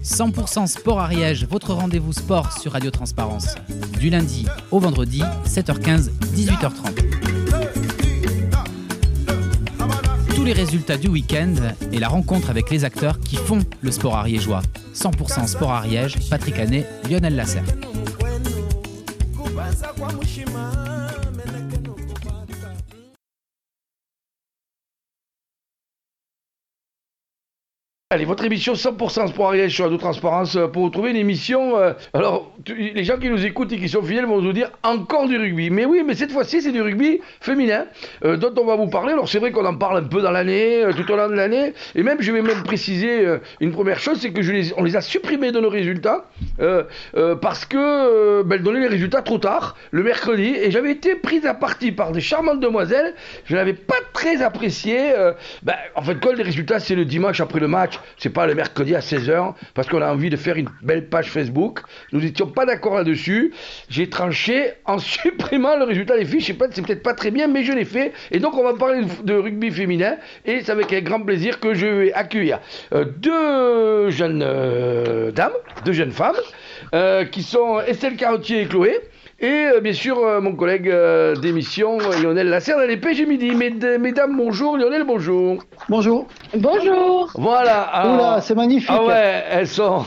100% Sport Ariège, votre rendez-vous sport sur Radio Transparence. Du lundi au vendredi, 7h15, 18h30. Tous les résultats du week-end et la rencontre avec les acteurs qui font le sport ariégeois. 100% Sport Ariège, Patrick Hanet, Lionel Lasserre. Allez, votre émission 100% Sport Ariège sur Radio Transparence pour vous trouver une émission. Alors, les gens qui nous écoutent et qui sont fidèles vont nous dire encore du rugby. Mais oui, mais cette fois-ci, c'est du rugby féminin dont on va vous parler. Alors, c'est vrai qu'on en parle un peu dans l'année, tout au long de l'année. Et même, je vais même préciser une première chose, c'est que on les a supprimés de nos résultats parce que elles donnaient les résultats trop tard, le mercredi. Et j'avais été prise à partie par des charmantes demoiselles. Je n'avais pas très apprécié. En fait, les résultats, c'est le dimanche après le match. C'est pas le mercredi à 16h, parce qu'on a envie de faire une belle page Facebook. Nous n'étions pas d'accord là-dessus. J'ai tranché en supprimant le résultat des filles. Je sais pas, c'est peut-être pas très bien, mais je l'ai fait. Et donc, on va parler de rugby féminin. Et c'est avec un grand plaisir que je vais accueillir deux jeunes dames, deux jeunes femmes, qui sont Estelle Carottier et Chloé. Et bien sûr, mon collègue d'émission, Lionel Lasserre, dans les PG Midi. Mesdames, bonjour. Lionel, bonjour. Bonjour. Bonjour. Voilà. Alors, oula, c'est magnifique. Ah ouais, elles sont...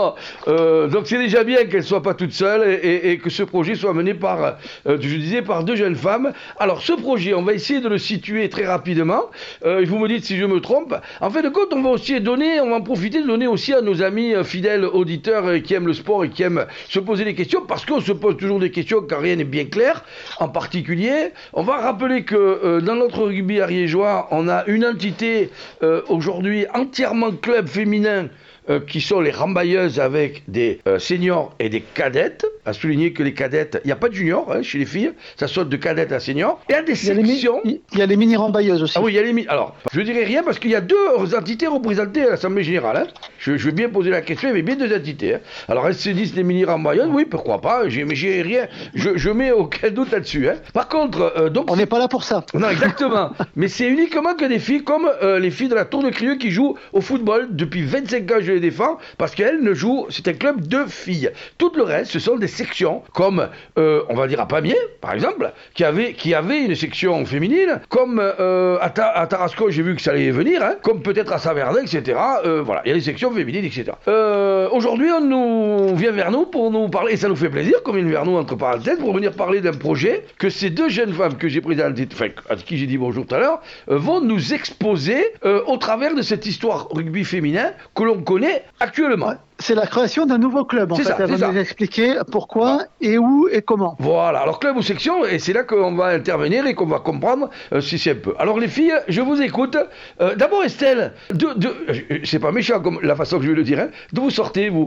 donc c'est déjà bien qu'elles ne soient pas toutes seules et que ce projet soit mené par, je disais, par deux jeunes femmes. Alors ce projet, on va essayer de le situer très rapidement. Vous me dites si je me trompe. En fait de compte, on va en profiter de donner aussi à nos amis fidèles auditeurs qui aiment le sport et qui aiment se poser des questions, parce qu'on se pose toujours des questions quand rien n'est bien clair. En particulier, on va rappeler que dans notre rugby ariégeois, on a une entité aujourd'hui entièrement club féminin qui sont les Rambailleuses, avec des seniors et des cadettes. À souligner que les cadettes, il n'y a pas de juniors chez les filles, ça saute de cadettes à seniors. Il y a des sections. Il y a les mini Rambailleuses aussi. Ah oui, il y a les mini. Alors, je ne dirais rien parce qu'il y a deux entités représentées à l'Assemblée Générale. Je vais bien poser la question, il y avait bien deux entités. Alors, elles se disent les mini Rambailleuses, oui, pourquoi pas, mais j'ai rien, je mets aucun doute là-dessus. Par contre, donc. On n'est pas là pour ça. Non, exactement. Mais c'est uniquement que des filles comme les filles de la Tour de Crieux qui jouent au football depuis 25 ans, je les défends, parce qu'elles ne jouent, c'est un club de filles. Tout le reste, ce sont des sections, comme, on va dire à Pamiers, par exemple, qui avait une section féminine, comme à Tarascon, j'ai vu que ça allait venir, comme peut-être à Saverdin, etc. Voilà, il y a des sections féminines, etc. Aujourd'hui, on vient vers nous pour nous parler, et ça nous fait plaisir, qu'on vienne vers nous, entre parenthèses, pour venir parler d'un projet que ces deux jeunes femmes que j'ai présenté, enfin, à qui j'ai dit bonjour tout à l'heure, vont nous exposer au travers de cette histoire rugby féminin que l'on connaît actuellement. Ouais. C'est la création d'un nouveau club, en fait. Elle va nous expliquer pourquoi et où et comment. Voilà, alors club ou section, et c'est là qu'on va intervenir et qu'on va comprendre si c'est un peu. Alors les filles, je vous écoute. D'abord Estelle, c'est pas méchant comme la façon que je vais le dire, d'où vous sortez, vous?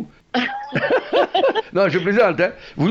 Non, je plaisante.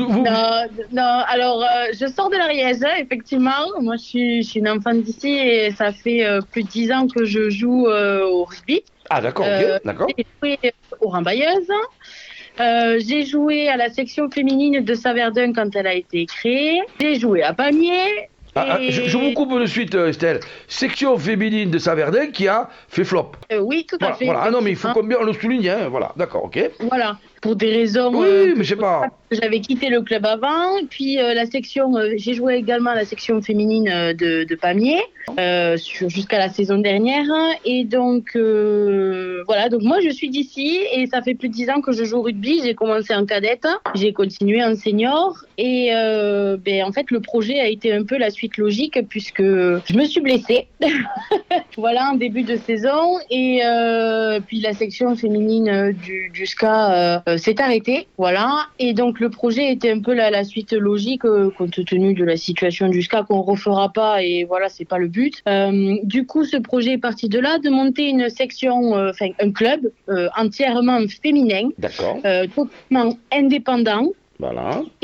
Non, alors je sors de l'Ariège, effectivement. Moi, je suis une enfant d'ici et ça fait plus de 10 ans que je joue au rugby. Ah d'accord, ok, d'accord. J'ai joué aux Rambailleuses. J'ai joué à la section féminine de Saverdin quand elle a été créée. J'ai joué à Pamiers. Je vous coupe de suite, Estelle. Section féminine de Saverdin qui a fait flop. Oui, tout à fait. Voilà. Ah non, mais il faut qu'on le souligne. Voilà, d'accord, ok. Voilà, pour des raisons. Oui, mais je sais pas. J'avais quitté le club avant, puis la section, j'ai joué également à la section féminine de Pamiers jusqu'à la saison dernière, et donc voilà, donc moi je suis d'ici et ça fait plus de 10 ans que je joue au rugby. J'ai commencé en cadette, j'ai continué en senior et en fait le projet a été un peu la suite logique puisque je me suis blessée voilà en début de saison et puis la section féminine du SCA s'est arrêtée, voilà, et donc le projet était un peu la suite logique compte tenu de la situation du SCA qu'on refera pas, et voilà, c'est pas le but. Du coup, ce projet est parti de là, de monter une section, un club entièrement féminin, d'accord, totalement indépendant. Voilà. Et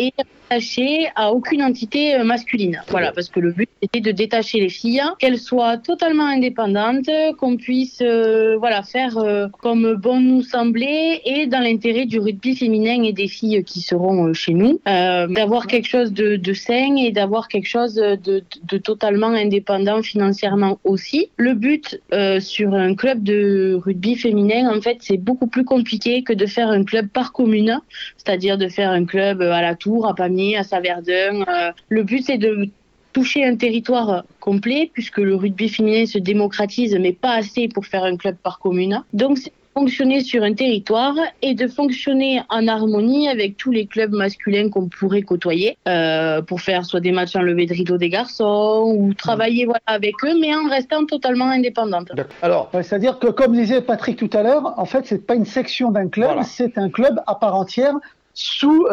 rattaché à aucune entité masculine. Voilà, parce que le but était de détacher les filles, qu'elles soient totalement indépendantes, qu'on puisse faire comme bon nous semblait et dans l'intérêt du rugby féminin et des filles qui seront chez nous, d'avoir quelque chose de sain et d'avoir quelque chose de totalement indépendant financièrement aussi. Le but sur un club de rugby féminin, en fait, c'est beaucoup plus compliqué que de faire un club par commune, c'est-à-dire de faire un club à La Tour, à Pamiers, à Saverdun. Le but, c'est de toucher un territoire complet, puisque le rugby féminin se démocratise, mais pas assez pour faire un club par commune. Donc, c'est fonctionner sur un territoire et de fonctionner en harmonie avec tous les clubs masculins qu'on pourrait côtoyer pour faire soit des matchs en levée de rideau des garçons ou travailler avec eux, mais en restant totalement indépendante. Alors, c'est-à-dire que, comme disait Patrick tout à l'heure, en fait, c'est pas une section d'un club, c'est un club à part entière sur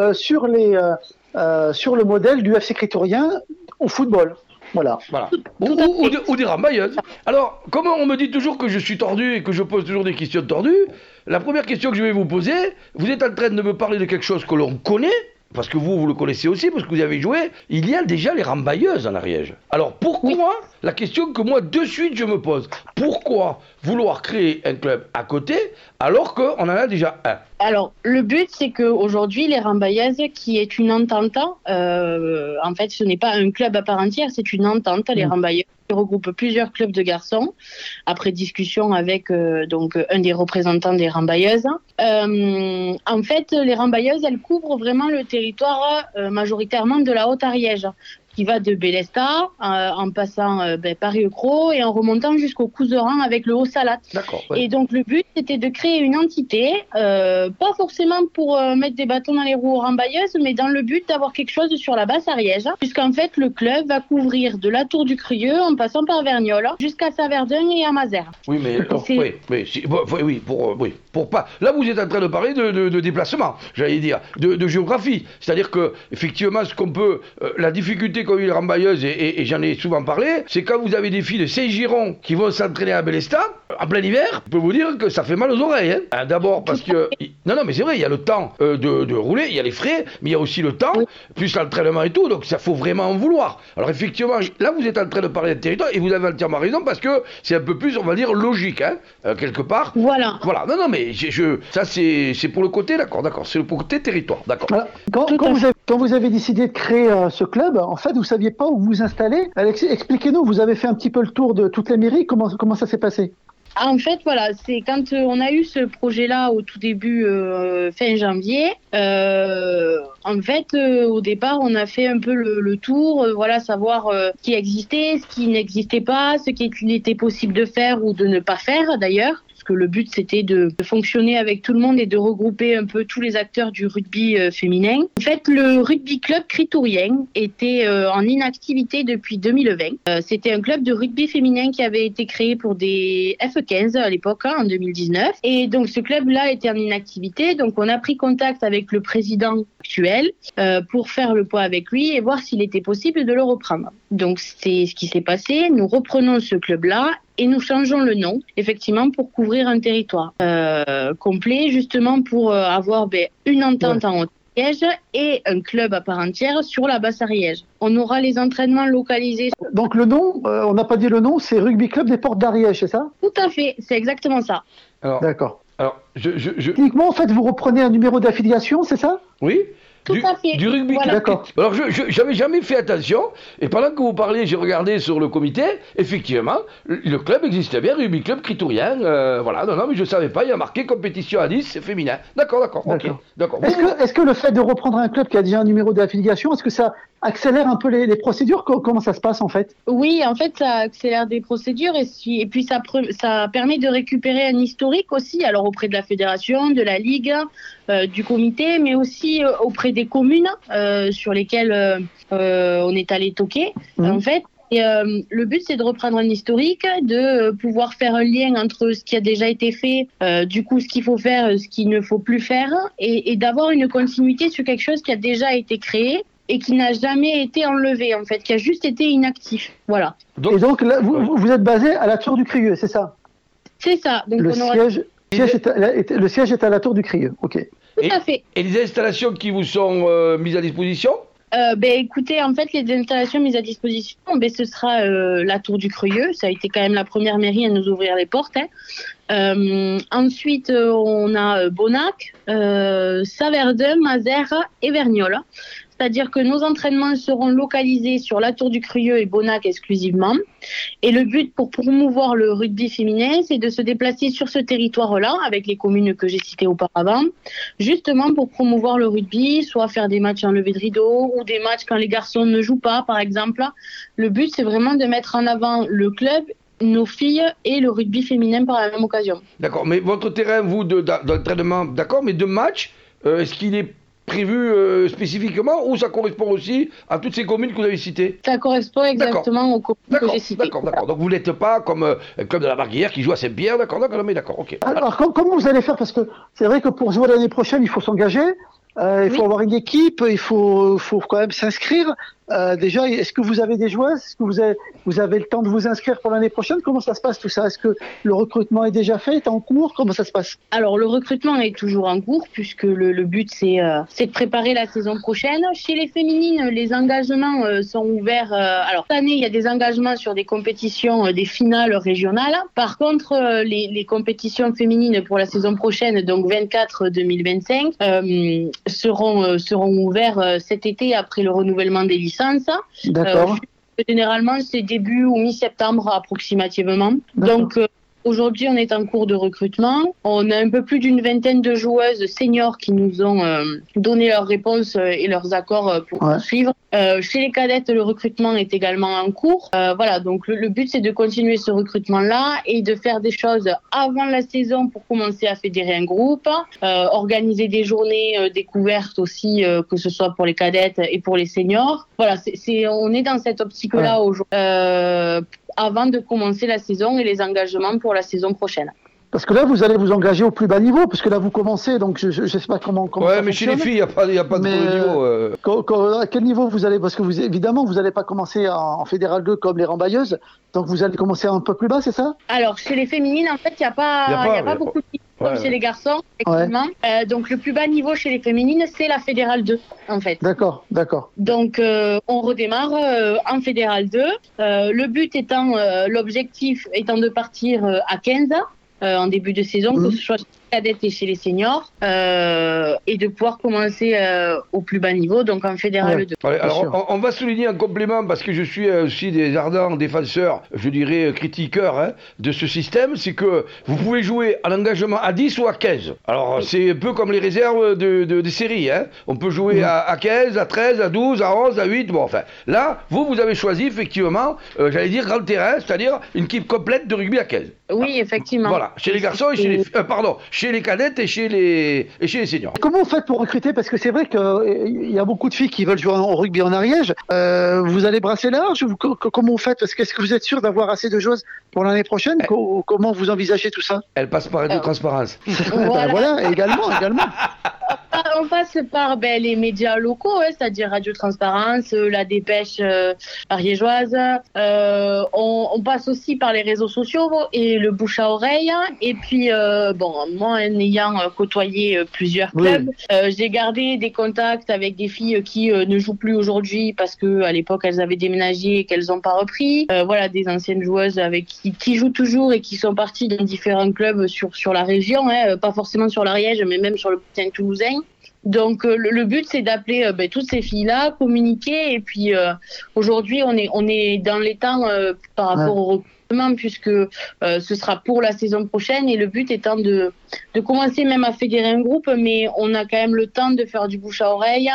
le modèle du FC Critorien au football. Voilà. Ou des rambailleuses. Alors, comment on me dit toujours que je suis tordu et que je pose toujours des questions tordues, la première question que je vais vous poser, vous êtes en train de me parler de quelque chose que l'on connaît, parce que vous le connaissez aussi, parce que vous y avez joué, il y a déjà les rambailleuses en Ariège. Alors pourquoi, la question que moi de suite je me pose, pourquoi vouloir créer un club à côté alors qu'on en a déjà un? Alors, le but, c'est qu'aujourd'hui, les Rambailleuses, qui est une entente, en fait, ce n'est pas un club à part entière, c'est une entente, les Rambailleuses, qui regroupe plusieurs clubs de garçons, après discussion avec un des représentants des Rambailleuses. En fait, les Rambailleuses, elles couvrent vraiment le territoire majoritairement de la Haute-Ariège, qui va de Bélesta en passant par Rieucros et en remontant jusqu'au Couserans avec le Haut-Salat. D'accord. Et donc le but c'était de créer une entité, pas forcément pour mettre des bâtons dans les roues aux Rambailleuses, mais dans le but d'avoir quelque chose sur la basse Ariège, puisqu'en fait le club va couvrir de la Tour du Crieux en passant par Verniolle jusqu'à Saverdun et à Mazères. Oui, mais pour pas. Là vous êtes en train de parler de déplacement, j'allais dire, de géographie. C'est-à-dire que effectivement ce qu'on peut, la difficulté qu'ont eu les Rambailleuses, et j'en ai souvent parlé, c'est quand vous avez des filles de Saint-Giron qui vont s'entraîner à Bélesta, en plein hiver, je peux vous dire que ça fait mal aux oreilles. Hein. D'abord parce que... Non, mais c'est vrai, il y a le temps de rouler, il y a les frais, mais il y a aussi le temps, plus l'entraînement et tout, donc ça faut vraiment en vouloir. Alors effectivement, là vous êtes en train de parler de territoire, et vous avez entièrement raison, parce que c'est un peu plus, on va dire, logique, quelque part. Voilà. Non, mais ça c'est pour le côté, d'accord, c'est le côté territoire, d'accord. Voilà. Quand vous avez décidé de créer ce club, en fait, vous saviez pas où vous installer. Expliquez-nous, vous avez fait un petit peu le tour de toutes les mairies, comment ça s'est passé? En fait, voilà, c'est quand on a eu ce projet-là au tout début, fin janvier. En fait, au départ, on a fait un peu le tour, savoir ce qui existait, ce qui n'existait pas, ce qu'il était possible de faire ou de ne pas faire d'ailleurs. Parce que le but, c'était de fonctionner avec tout le monde et de regrouper un peu tous les acteurs du rugby féminin. En fait, le rugby club critorien était en inactivité depuis 2020. C'était un club de rugby féminin qui avait été créé pour des F15 à l'époque, en 2019. Et donc, ce club-là était en inactivité. Donc, on a pris contact avec le président actuel pour faire le point avec lui et voir s'il était possible de le reprendre. Donc, c'est ce qui s'est passé. Nous reprenons ce club-là et nous changeons le nom, effectivement, pour couvrir un territoire complet, justement pour avoir une entente en Haute-Ariège et un club à part entière sur la basse Ariège. On aura les entraînements localisés. Donc le nom, on n'a pas dit le nom, c'est Rugby Club des Portes d'Ariège, c'est ça? Tout à fait, c'est exactement ça. Alors, d'accord. Alors, Uniquement, en fait, vous reprenez un numéro d'affiliation, c'est ça? Oui. Tout à fait. Du rugby club. D'accord. Alors, j'avais jamais fait attention, et pendant que vous parliez, j'ai regardé sur le comité, effectivement, le club existait bien, Rugby Club Critorien, non, mais je savais pas, il y a marqué compétition à 10, c'est féminin. D'accord. D'accord. Est-ce que le fait de reprendre un club qui a déjà un numéro d'affiliation, est-ce que ça accélère un peu les procédures? Comment ça se passe en fait? Oui, en fait, ça accélère des procédures et puis ça permet de récupérer un historique aussi, alors auprès de la fédération, de la ligue, du comité, mais aussi auprès des communes sur lesquelles on est allé toquer. En fait, et le but, c'est de reprendre un historique, de pouvoir faire un lien entre ce qui a déjà été fait, du coup, ce qu'il faut faire, ce qu'il ne faut plus faire, et d'avoir une continuité sur quelque chose qui a déjà été créé et qui n'a jamais été enlevé, en fait, qui a juste été inactif. Voilà. Et donc, là, vous êtes basé à la Tour du Crieux, c'est ça? C'est ça. Donc, le siège est à la Tour du Crieux, ok. Tout à fait. Et les installations qui vous sont mises à disposition? Écoutez, en fait, les installations mises à disposition, ce sera la Tour du Cruyeux. Ça a été quand même la première mairie à nous ouvrir les portes. Ensuite, on a Bonnac, Saverdun, Mazères et Verniolle. C'est-à-dire que nos entraînements seront localisés sur la Tour du Cruyeux et Bonnac exclusivement. Et le but pour promouvoir le rugby féminin, c'est de se déplacer sur ce territoire-là, avec les communes que j'ai citées auparavant, justement pour promouvoir le rugby, soit faire des matchs en levée de rideau ou des matchs quand les garçons ne jouent pas, par exemple. Le but, c'est vraiment de mettre en avant le club, nos filles et le rugby féminin par la même occasion. D'accord, mais votre terrain, vous, d'entraînement, d'accord, mais de match, est-ce qu'il est prévu spécifiquement ou ça correspond aussi à toutes ces communes que vous avez citées? Ça correspond exactement aux communes que j'ai citées. D'accord. Donc vous n'êtes pas comme le club de la Barguillère qui joue à Saint-Pierre, d'accord, ok. Alors comment vous allez faire? Parce que c'est vrai que pour jouer l'année prochaine, il faut s'engager, il faut avoir une équipe, il faut quand même s'inscrire. Déjà, est-ce que vous avez des joueurs? Est-ce que vous avez le temps de vous inscrire pour l'année prochaine? Comment ça se passe tout ça? Est-ce que le recrutement est déjà fait, est en cours? Comment ça se passe? Alors le recrutement est toujours en cours puisque le but c'est de préparer la saison prochaine. Chez les féminines, les engagements sont ouverts. Alors cette année, il y a des engagements sur des compétitions, des finales régionales. Par contre, les compétitions féminines pour la saison prochaine, donc 24-2025, seront ouverts cet été après le renouvellement des licences. D'accord. Généralement, c'est début ou mi-septembre approximativement. D'accord. Donc, aujourd'hui, on est en cours de recrutement. On a un peu plus d'une vingtaine de joueuses seniors qui nous ont donné leurs réponses et leurs accords pour suivre. Chez les cadettes, le recrutement est également en cours. Voilà, donc le but, c'est de continuer ce recrutement-là et de faire des choses avant la saison pour commencer à fédérer un groupe, organiser des journées découvertes aussi, que ce soit pour les cadettes et pour les seniors. Voilà, on est dans cette optique-là aujourd'hui, avant de commencer la saison et les engagements pour la saison prochaine. Parce que là, vous allez vous engager au plus bas niveau, puisque là, vous commencez, donc je ne sais pas comment ça fonctionne. Mais chez les filles, il n'y a pas de niveau. À quel niveau vous allez? Parce que évidemment, vous n'allez pas commencer en Fédéral 2 comme les rembailleuses, donc vous allez commencer un peu plus bas, c'est ça? Alors, chez les féminines, en fait, il n'y a pas beaucoup de niveaux comme chez les garçons, effectivement. Donc, le plus bas niveau chez les féminines, c'est la Fédérale 2, en fait. D'accord. Donc, on redémarre en Fédérale 2. Le but étant, l'objectif étant de partir à 15 en début de saison, que ce soit chez les cadettes et chez les seniors, et de pouvoir commencer au plus bas niveau, donc en Fédéral 2. Alors, on va souligner un complément, parce que je suis aussi des ardents défenseurs, je dirais critiqueurs de ce système, c'est que vous pouvez jouer en engagement à 10 ou à 15. Alors, c'est un peu comme les réserves des séries. On peut jouer à 15, à 13, à 12, à 11, à 8. Bon, enfin, là, vous avez choisi effectivement, j'allais dire grand terrain, c'est-à-dire une équipe complète de rugby à 15. Oui, effectivement. Voilà, chez les garçons et chez les cadettes et chez les seniors. Comment vous faites pour recruter? Parce que c'est vrai qu'il y a beaucoup de filles qui veulent jouer au rugby en Ariège. Vous allez brasser large? Comment vous faites? Est-ce que vous êtes sûr d'avoir assez de joueuses pour l'année prochaine? Comment vous envisagez tout ça? Elle passe par Radio Transparence. Voilà, également. On passe par les médias locaux, c'est-à-dire Radio Transparence, La Dépêche ariégeoise. On passe aussi par les réseaux sociaux et le bouche à oreille. Et puis, moi, en ayant côtoyé plusieurs clubs, j'ai gardé des contacts avec des filles qui ne jouent plus aujourd'hui parce que à l'époque elles avaient déménagé et qu'elles n'ont pas repris. Voilà, des anciennes joueuses avec qui jouent toujours et qui sont parties dans différents clubs sur la région, pas forcément sur l'Ariège, mais même sur le bassin toulousain. Donc le but c'est d'appeler toutes ces filles-là, communiquer, et puis aujourd'hui on est dans les temps par rapport au recrutement, puisque ce sera pour la saison prochaine, et le but étant de commencer même à fédérer un groupe, mais on a quand même le temps de faire du bouche à oreille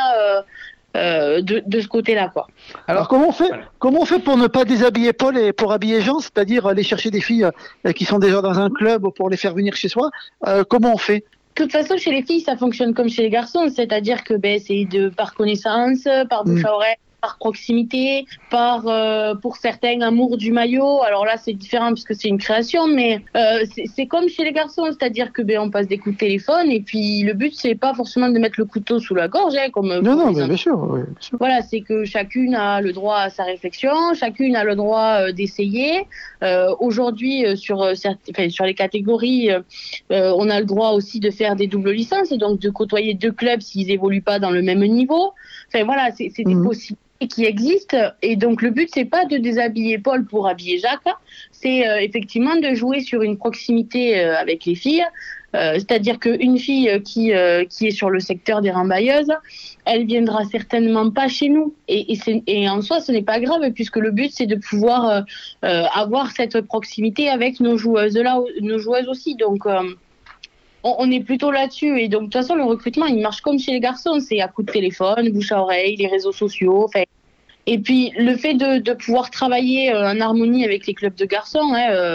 de ce côté-là, quoi. Alors comment on fait pour ne pas déshabiller Paul et pour habiller Jean, c'est-à-dire aller chercher des filles qui sont déjà dans un club pour les faire venir chez soi? Comment on fait? De toute façon, chez les filles, ça fonctionne comme chez les garçons, c'est-à-dire que c'est par connaissance, par bouche à oreille, par proximité, pour certains amour du maillot. Alors là, c'est différent puisque c'est une création, mais c'est comme chez les garçons, c'est-à-dire que on passe des coups de téléphone et puis le but, c'est pas forcément de mettre le couteau sous la gorge, comme non, mais bien sûr, oui, bien sûr. Voilà, c'est que chacune a le droit à sa réflexion, chacune a le droit d'essayer. Aujourd'hui, sur les catégories, on a le droit aussi de faire des doubles licences et donc de côtoyer 2 clubs s'ils évoluent pas dans le même niveau. Enfin voilà, c'est des possibilités qui existent et donc le but c'est pas de déshabiller Paul pour habiller Jacques, c'est effectivement de jouer sur une proximité avec les filles. C'est-à-dire qu'une fille qui est sur le secteur des Rambailleuses, elle viendra certainement pas chez nous. Et en soi, ce n'est pas grave, puisque le but, c'est de pouvoir avoir cette proximité avec nos joueuses aussi. Donc, on est plutôt là-dessus. Et donc, de toute façon, le recrutement, il marche comme chez les garçons. C'est à coup de téléphone, bouche à oreille, les réseaux sociaux. Et puis le fait de pouvoir travailler en harmonie avec les clubs de garçons,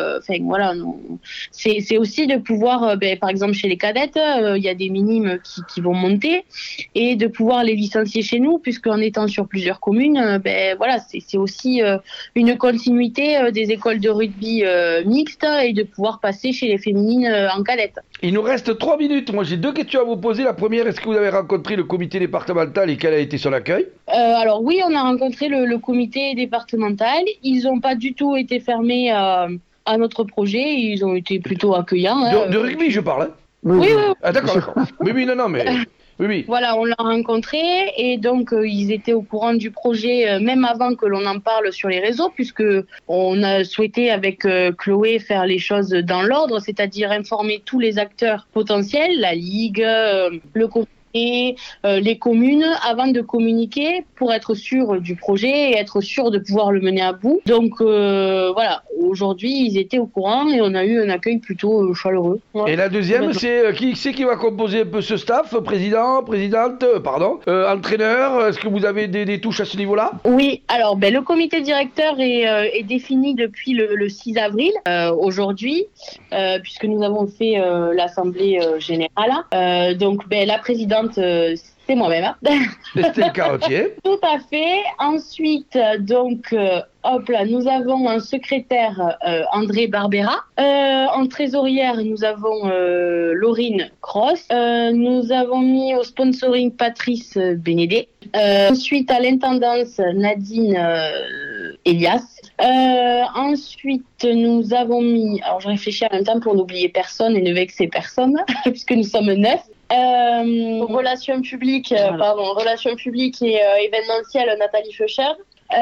c'est aussi de pouvoir, par exemple chez les cadettes, il y a des minimes qui vont monter et de pouvoir les licencier chez nous, puisqu'en étant sur plusieurs communes, c'est aussi une continuité des écoles de rugby mixtes et de pouvoir passer chez les féminines en cadette. Il nous reste 3 minutes. Moi, j'ai 2 questions à vous poser. La première, est-ce que vous avez rencontré le comité départemental et quel a été son accueil ? Alors oui, on a rencontré le comité départemental. Ils n'ont pas du tout été fermés à notre projet. Ils ont été plutôt accueillants. De rugby, je parle. Hein. Oui. Ah d'accord. Oui, non, mais... Oui. Voilà, on l'a rencontré et donc ils étaient au courant du projet même avant que l'on en parle sur les réseaux, puisque on a souhaité avec Chloé faire les choses dans l'ordre, c'est-à-dire informer tous les acteurs potentiels, la Ligue, le comité, les communes, avant de communiquer pour être sûr du projet et être sûr de pouvoir le mener à bout. Donc voilà, aujourd'hui ils étaient au courant et on a eu un accueil plutôt chaleureux. Ouais. Et la deuxième, c'est qui va composer un peu ce staff, président, présidente, entraîneur? Est-ce que vous avez des touches à ce niveau-là? Oui, alors le comité directeur est défini depuis le 6 avril aujourd'hui, puisque nous avons fait l'assemblée générale. Donc la présidente, c'est moi-même. Estelle Carottier. Tout à fait. Ensuite, nous avons un secrétaire, André Barbera. En trésorière, nous avons Laurine Cross. Nous avons mis au sponsoring Patrice Bénédé. Ensuite, à l'intendance, Nadine Elias. Ensuite, nous avons mis... Alors, je réfléchis en même temps pour n'oublier personne et ne vexer personne, puisque nous sommes 9. Relations publiques et événementielles, Nathalie Feucher.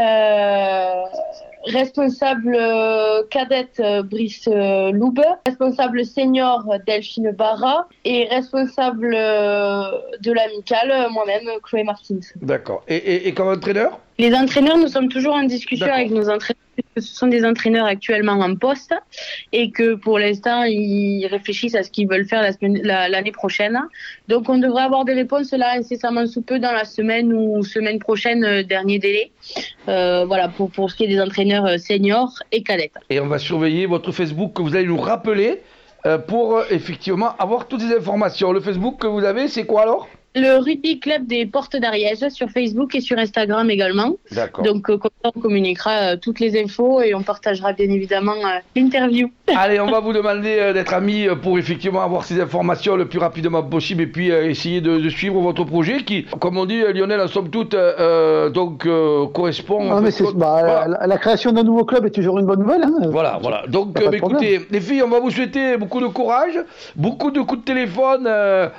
Responsable cadette, Brice Loube. Responsable senior, Delphine Barra. Et responsable de l'amicale, moi-même, Chloé Martins. D'accord. Et comme entraîneur? Les entraîneurs, nous sommes toujours en discussion avec nos entraîneurs. Ce sont des entraîneurs actuellement en poste et que pour l'instant ils réfléchissent à ce qu'ils veulent faire l'année prochaine. Donc on devrait avoir des réponses là incessamment sous peu, dans la semaine ou semaine prochaine, dernier délai. Voilà pour ce qui est des entraîneurs seniors et cadettes. Et on va surveiller votre Facebook que vous allez nous rappeler pour effectivement avoir toutes les informations. Le Facebook que vous avez, c'est quoi alors ? Le Rugby Club des Portes d'Ariège sur Facebook et sur Instagram également. D'accord. Donc comme ça on communiquera toutes les infos et on partagera bien évidemment l'interview. Allez, on va vous demander d'être amis pour effectivement avoir ces informations le plus rapidement possible et puis essayer de suivre votre projet qui, comme on dit Lionel, en somme toute correspond. Non, mais voilà. La création d'un nouveau club est toujours une bonne nouvelle. Hein. Voilà. Donc écoutez, les filles, on va vous souhaiter beaucoup de courage, beaucoup de coups de téléphone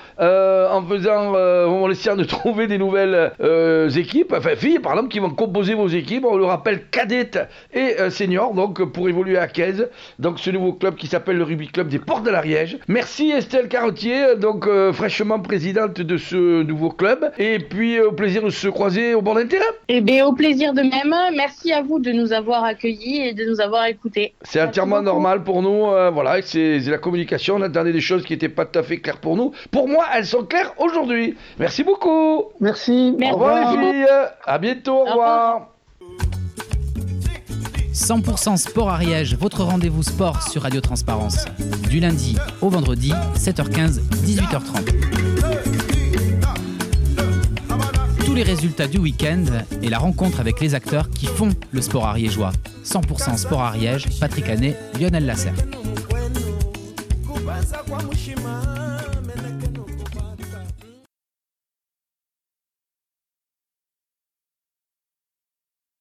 en essayant de trouver des nouvelles équipes, enfin filles par exemple, qui vont composer vos équipes. On le rappelle, cadettes et seniors, donc pour évoluer à 15. Donc ce nouveau club qui s'appelle le Rugby Club des Portes de l'Ariège. Merci Estelle Carottier, donc fraîchement présidente de ce nouveau club. Et puis au plaisir de se croiser au bord d'un terrain. Eh bien au plaisir de même. Merci à vous de nous avoir accueillis et de nous avoir écoutés. C'est entièrement normal pour nous. Voilà, c'est la communication. On attendait des choses qui n'étaient pas tout à fait claires pour nous. Pour moi, elles sont claires aujourd'hui. Merci beaucoup. Merci. Au revoir les filles. À bientôt. Au revoir. 100% Sport Ariège, votre rendez-vous sport sur Radio Transparence. Du lundi au vendredi, 7h15, 18h30. Tous les résultats du week-end et la rencontre avec les acteurs qui font le sport ariégeois. 100% Sport Ariège, Patrick Hanet, Lionel Lasserre.